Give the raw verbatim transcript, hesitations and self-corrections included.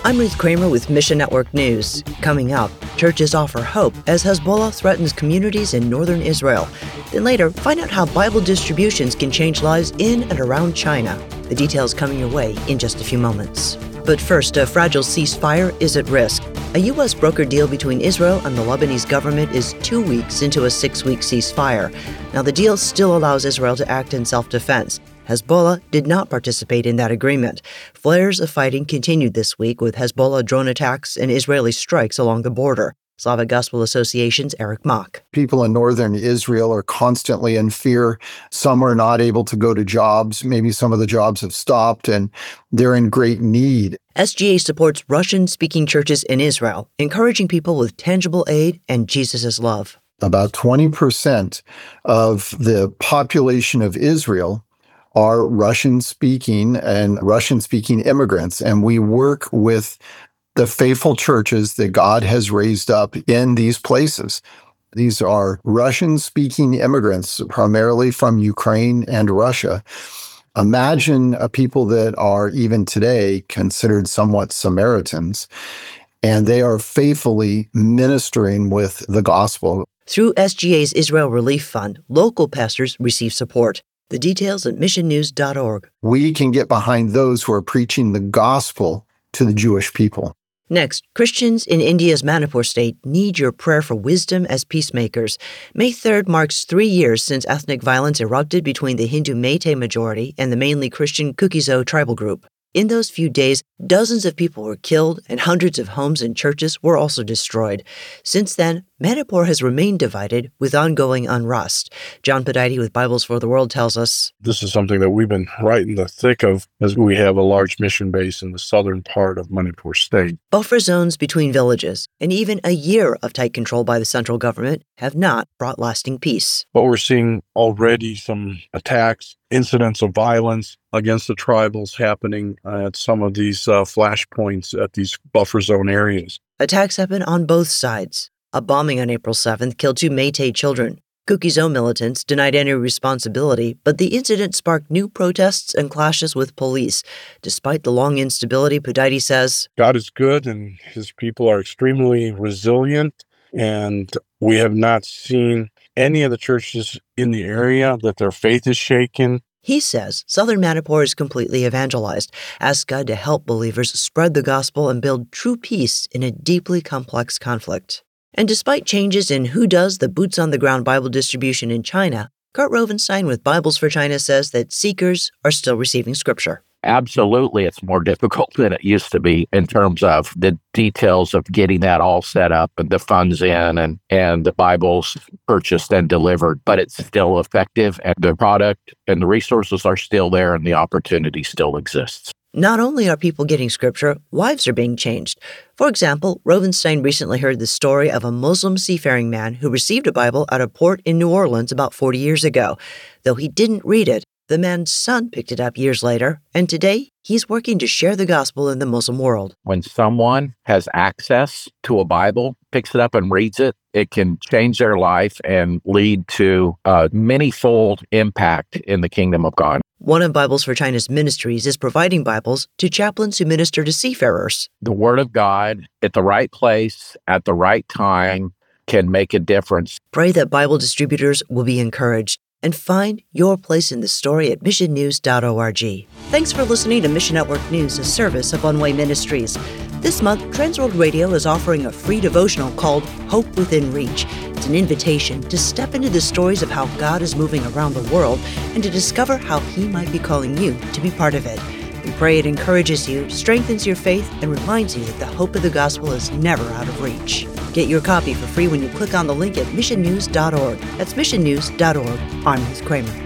I'm Ruth Kramer with Mission Network News. Coming up, churches offer hope as Hezbollah threatens communities in northern Israel. Then later, find out how Bible distributions can change lives in and around China. The details coming your way in just a few moments. But first, a fragile ceasefire is at risk. A U S brokered deal between Israel and the Lebanese government is two weeks into a six-week ceasefire. Now, the deal still allows Israel to act in self-defense. Hezbollah did not participate in that agreement. Flares of fighting continued this week with Hezbollah drone attacks and Israeli strikes along the border. Slavic Gospel Association's Eric Mock. People in northern Israel are constantly in fear. Some are not able to go to jobs. Maybe some of the jobs have stopped, and they're in great need. S G A supports Russian-speaking churches in Israel, encouraging people with tangible aid and Jesus' love. About twenty percent of the population of Israel are Russian-speaking and Russian-speaking immigrants, and we work with the faithful churches that God has raised up in these places. These are Russian-speaking immigrants, primarily from Ukraine and Russia. Imagine a people that are even today considered somewhat Samaritans, and they are faithfully ministering with the gospel. Through S G A's Israel Relief Fund, local pastors receive support. The details at mission news dot org. We can get behind those who are preaching the gospel to the Jewish people. Next, Christians in India's Manipur state need your prayer for wisdom as peacemakers. May third marks three years since ethnic violence erupted between the Hindu Meitei majority and the mainly Christian Kuki-Zo tribal group. In those few days, dozens of people were killed and hundreds of homes and churches were also destroyed. Since then, Manipur has remained divided with ongoing unrest. John Podite with Bibles for the World tells us, this is something that we've been right in the thick of as we have a large mission base in the southern part of Manipur state. Buffer zones between villages and even a year of tight control by the central government have not brought lasting peace. But we're seeing already some attacks, incidents of violence against the tribals happening at some of these uh, flashpoints at these buffer zone areas. Attacks happen on both sides. A bombing on April seventh killed two Meitei children. Kuki-Zo militants denied any responsibility, but the incident sparked new protests and clashes with police. Despite the long instability, Podite says, God is good and his people are extremely resilient, and we have not seen any of the churches in the area that their faith is shaken. He says southern Manipur is completely evangelized. Ask God to help believers spread the gospel and build true peace in a deeply complex conflict. And despite changes in who does the boots-on-the-ground Bible distribution in China, Kurt Rovenstein with Bibles for China says that seekers are still receiving Scripture. Absolutely, it's more difficult than it used to be in terms of the details of getting that all set up and the funds in and, and the Bibles purchased and delivered. But it's still effective, and the product and the resources are still there, and the opportunity still exists. Not only are people getting Scripture, lives are being changed. For example, Rovenstein recently heard the story of a Muslim seafaring man who received a Bible at a port in New Orleans about forty years ago. Though he didn't read it, the man's son picked it up years later, and today he's working to share the gospel in the Muslim world. When someone has access to a Bible, picks it up and reads it, it can change their life and lead to a many-fold impact in the kingdom of God. One of Bibles for China's ministries is providing Bibles to chaplains who minister to seafarers. The Word of God at the right place, at the right time, can make a difference. Pray that Bible distributors will be encouraged and find your place in the story at mission news dot org. Thanks for listening to Mission Network News, a service of One Way Ministries. This month, Transworld Radio is offering a free devotional called Hope Within Reach. It's an invitation to step into the stories of how God is moving around the world and to discover how He might be calling you to be part of it. We pray it encourages you, strengthens your faith, and reminds you that the hope of the gospel is never out of reach. Get your copy for free when you click on the link at mission news dot org. That's mission news dot org. I'm Ruth Kramer.